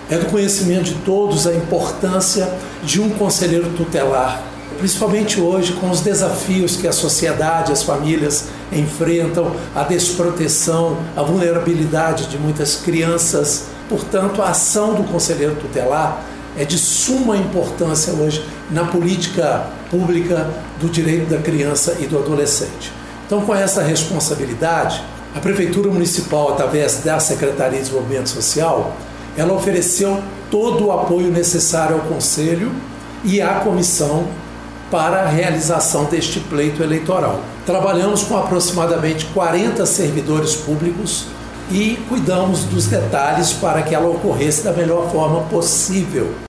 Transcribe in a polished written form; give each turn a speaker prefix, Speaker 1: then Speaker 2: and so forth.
Speaker 1: É do conhecimento de todos a importância de um conselheiro tutelar, principalmente hoje com os desafios que a sociedade, as famílias enfrentam, a desproteção, a vulnerabilidade de muitas crianças. Portanto, a ação do conselheiro tutelar é de suma importância hoje na política pública do direito da criança e do adolescente. Então, com essa responsabilidade, a Prefeitura Municipal, através da Secretaria de Desenvolvimento Social, ela ofereceu todo o apoio necessário ao Conselho e à Comissão para a realização deste pleito eleitoral. Trabalhamos com aproximadamente 40 servidores públicos e cuidamos dos detalhes para que ela ocorresse da melhor forma possível.